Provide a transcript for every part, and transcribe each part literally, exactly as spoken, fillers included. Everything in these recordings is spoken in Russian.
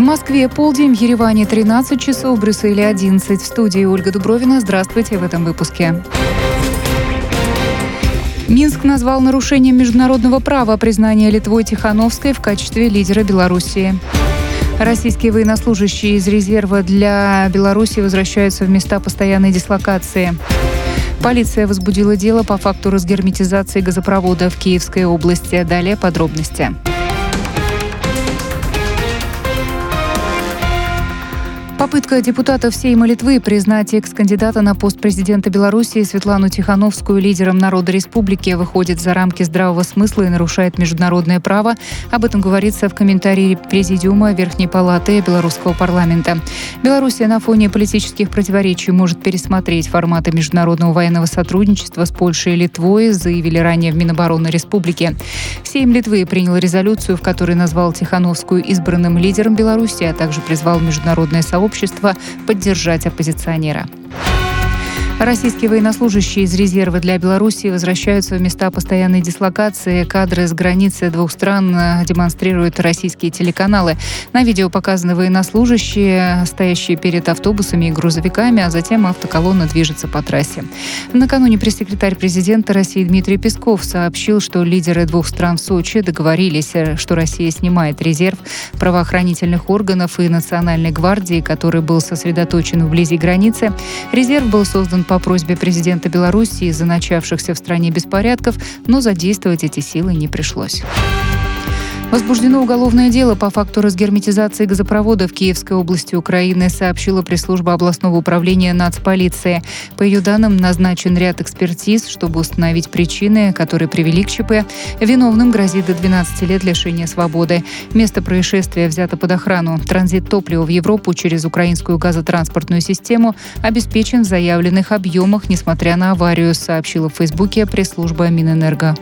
Москве полдень, в Ереване тринадцать часов, в Брюсселе одиннадцать. В студии Ольга Дубровина. Здравствуйте в этом выпуске. Минск назвал нарушением международного права признание Литвой Тихановской в качестве лидера Белоруссии. Российские военнослужащие из резерва для Беларуси возвращаются в места постоянной дислокации. Полиция возбудила дело по факту разгерметизации газопровода в Киевской области. Далее подробности. Попытка депутатов Сейма Литвы признать экс-кандидата на пост президента Беларуси Светлану Тихановскую лидером Народа Республики выходит за рамки здравого смысла и нарушает международное право. Об этом говорится в комментарии Президиума Верхней Палаты Белорусского парламента. Белоруссия на фоне политических противоречий может пересмотреть форматы международного военного сотрудничества с Польшей и Литвой, заявили ранее в Минобороны Республики. Сейм Литвы принял резолюцию, в которой назвал Тихановскую избранным лидером Беларуси, а также призвал международное сообщество поддержать оппозиционера. Российские военнослужащие из резерва для Беларуси возвращаются в места постоянной дислокации. Кадры с границы двух стран демонстрируют российские телеканалы. На видео показаны военнослужащие, стоящие перед автобусами и грузовиками, а затем автоколонна движется по трассе. Накануне пресс-секретарь президента России Дмитрий Песков сообщил, что лидеры двух стран в Сочи договорились, что Россия снимает резерв правоохранительных органов и Национальной гвардии, который был сосредоточен вблизи границы. Резерв был создан по просьбе президента Беларуси из-за начавшихся в стране беспорядков, но задействовать эти силы не пришлось. Возбуждено уголовное дело по факту разгерметизации газопровода в Киевской области Украины, сообщила пресс-служба областного управления нацполиции. По ее данным, назначен ряд экспертиз, чтобы установить причины, которые привели к ЧП. Виновным грозит до двенадцати лет лишения свободы. Место происшествия взято под охрану. Транзит топлива в Европу через украинскую газотранспортную систему обеспечен в заявленных объемах, несмотря на аварию, сообщила в Фейсбуке пресс-служба Минэнерго.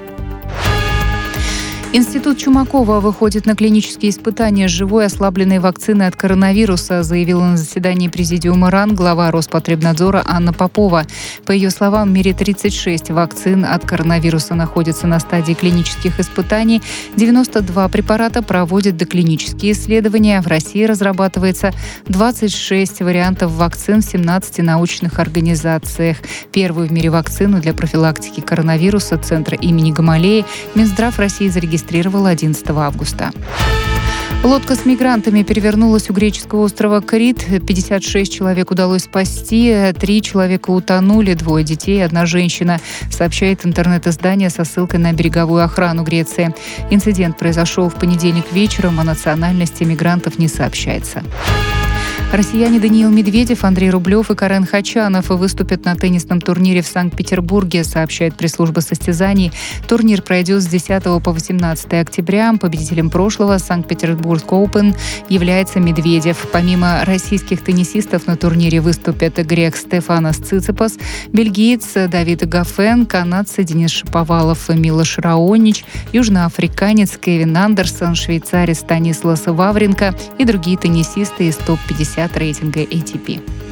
Институт Чумакова выходит на клинические испытания с живой ослабленной вакциной от коронавируса, заявила на заседании Президиума РАН глава Роспотребнадзора Анна Попова. По ее словам, в мире тридцать шесть вакцин от коронавируса находятся на стадии клинических испытаний. девяносто два препарата проводят доклинические исследования. В России разрабатывается двадцать шесть вариантов вакцин в семнадцати научных организациях. Первую в мире вакцину для профилактики коронавируса Центра имени Гамалеи Минздрав России зарегистрировал одиннадцатого августа. Лодка с мигрантами перевернулась у греческого острова Крит. пятьдесят шесть человек удалось спасти, три человека утонули, двое детей и одна женщина, сообщает интернет-издание со ссылкой на береговую охрану Греции. Инцидент произошел в понедельник вечером, о национальности мигрантов не сообщается. Россияне Даниил Медведев, Андрей Рублев и Карен Хачанов выступят на теннисном турнире в Санкт-Петербурге, сообщает пресс-служба состязаний. Турнир пройдет с десятого по восемнадцатое октября. Победителем прошлого Санкт-Петербург Оупен является Медведев. Помимо российских теннисистов на турнире выступят грек Стефанос Циципас, бельгиец Давид Гоффен, канадцы Денис Шаповалов, Милош Раонич, южноафриканец Кевин Андерсон, швейцарец Станислас Вавринка и другие теннисисты из топ пятьдесят рейтинга эй ти пи.